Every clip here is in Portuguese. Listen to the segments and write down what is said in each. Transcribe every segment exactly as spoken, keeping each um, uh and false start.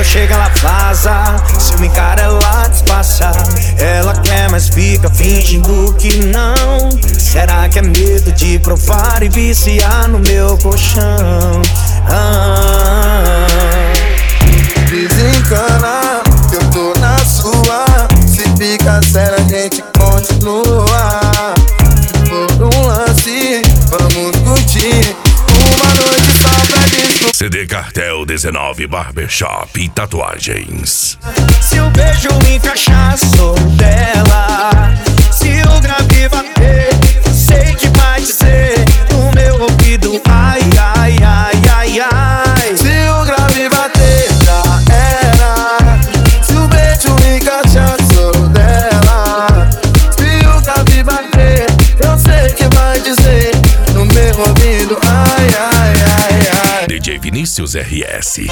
chega ela vaza, se me encara ela despassa. Ela quer mas fica fingindo que não. Será que é medo de provar e viciar no meu colchão? Ah. Desencana, que eu tô na sua. Se fica sério a gente continua. Se for um lance, vamos curtir uma noite só pra descobrir. C D Cartel dezenove Barbershop e Tatuagens. Se o beijo encaixar, sou dela. Se o grave bater, sei que vai dizer no meu ouvido, ai, ai, ai, ai, ai. Se o grave bater, já era. Se o beijo encaixar, sou dela. Se o grave bater, eu sei que vai dizer no meu ouvido, ai, ai, ai, ai. D J Vinícius R S.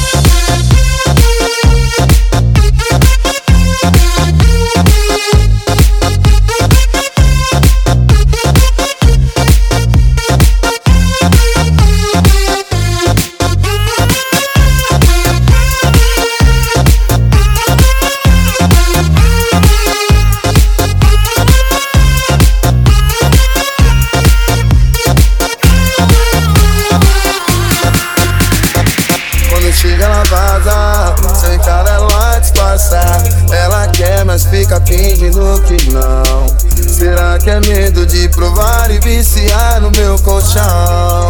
Chega ela vaza, sem cara ela disfarça. Ela quer mas fica fingindo que não. Será que é medo de provar e viciar no meu colchão?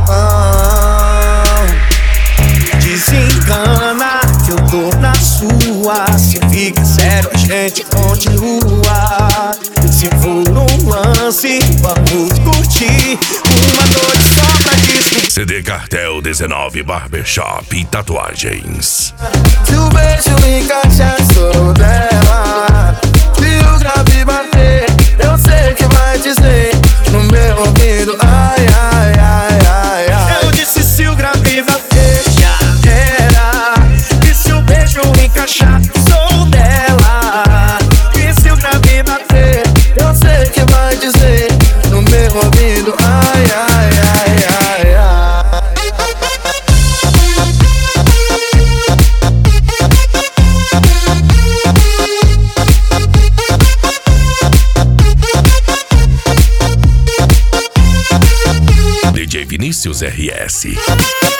Ah. Desencana, que eu tô na sua. Se fica sério a gente continua. Se for um lance, vamos curtir uma noite só pra discutir. C D Cartel dezenove Barbershop e Tatuagens. Se o beijo encaixar, sou dela. Se o grave bater, eu sei que vai dizer no meu ouvido, ai, ai, ai, ai, ai. Eu disse se o grave bater, já era. E se o beijo encaixar, sou dela. E se o grave bater, eu sei que vai dizer no meu ouvido, ai, ai, ai, ai, ai. D J Vinícius R S.